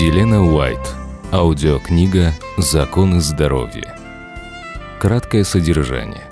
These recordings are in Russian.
Елена Уайт. Аудиокнига «Законы здоровья». Краткое содержание.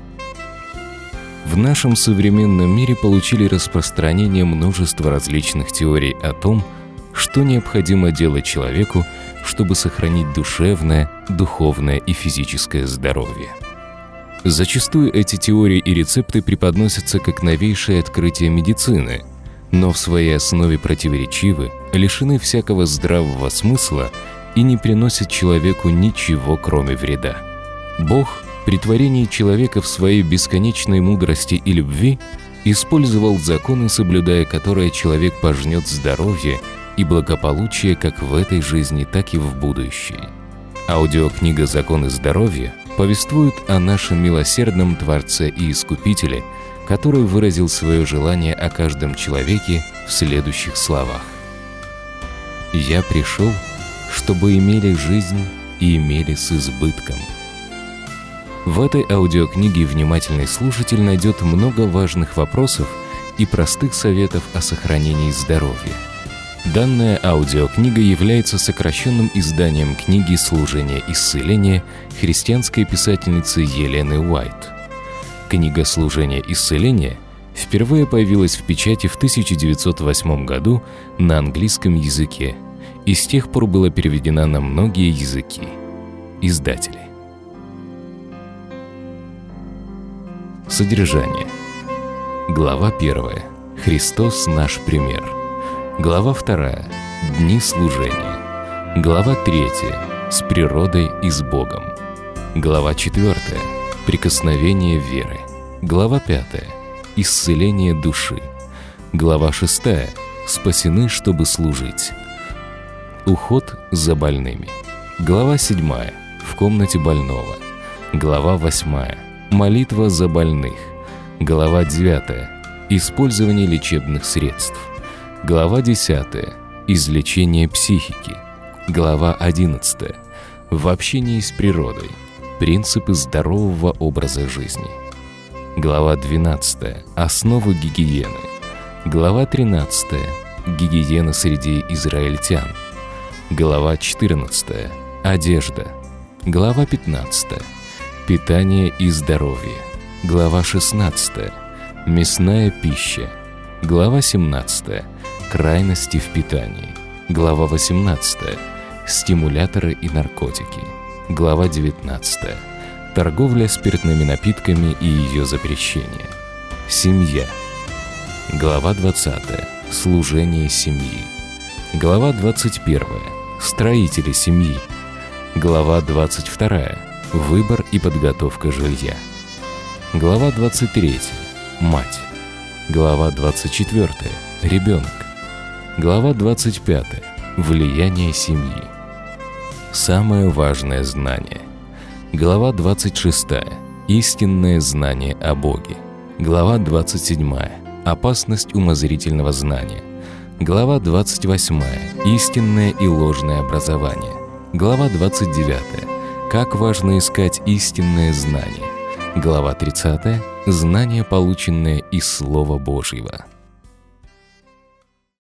В нашем современном мире получили распространение множество различных теорий о том, что необходимо делать человеку, чтобы сохранить душевное, духовное и физическое здоровье. Зачастую эти теории и рецепты преподносятся как новейшее открытие медицины, но в своей основе противоречивы, лишены всякого здравого смысла и не приносят человеку ничего, кроме вреда. Бог при творении человека в своей бесконечной мудрости и любви использовал законы, соблюдая которые человек пожнет здоровье и благополучие как в этой жизни, так и в будущей. Аудиокнига «Законы здоровья» повествует о нашем милосердном Творце и Искупителе, который выразил свое желание о каждом человеке в следующих словах. «Я пришел, чтобы имели жизнь и имели с избытком». В этой аудиокниге внимательный слушатель найдет много важных вопросов и простых советов о сохранении здоровья. Данная аудиокнига является сокращенным изданием книги «Служение исцеления» христианской писательницы Елены Уайт. Книга «Служение исцеления» впервые появилась в печати в 1908 году на английском языке и с тех пор была переведена на многие языки. Издатели. Содержание. Глава 1. Христос наш пример. Глава 2. Дни служения. Глава 3. С природой и с Богом. Глава 4. Прикосновение веры. Глава 5. Исцеление души. Глава 6. Спасены, чтобы служить. Уход за больными. Глава 7. В комнате больного. Глава 8. Молитва за больных. Глава 9. Использование лечебных средств. Глава 10. Излечение психики. Глава 11. В общении с природой. Принципы здорового образа жизни. Глава 12. Основы гигиены. Глава 13. Гигиена среди израильтян. Глава 14. Одежда. Глава 15. Питание и здоровье. Глава 16. Мясная пища. Глава 17. Крайности в питании. Глава 18. Стимуляторы и наркотики. Глава 19. Торговля спиртными напитками и ее запрещение. Семья. Глава 20. Служение семьи. Глава 21. Строители семьи. Глава 22. Выбор и подготовка жилья. Глава 23. Мать. Глава 24. Ребенок. Глава 25. Влияние семьи. Самое важное знание. Глава 26. Истинное знание о Боге. Глава 27. Опасность умозрительного знания. Глава 28. Истинное и ложное образование. Глава 29. Как важно искать истинное знание. Глава 30. Знание, полученное из Слова Божьего.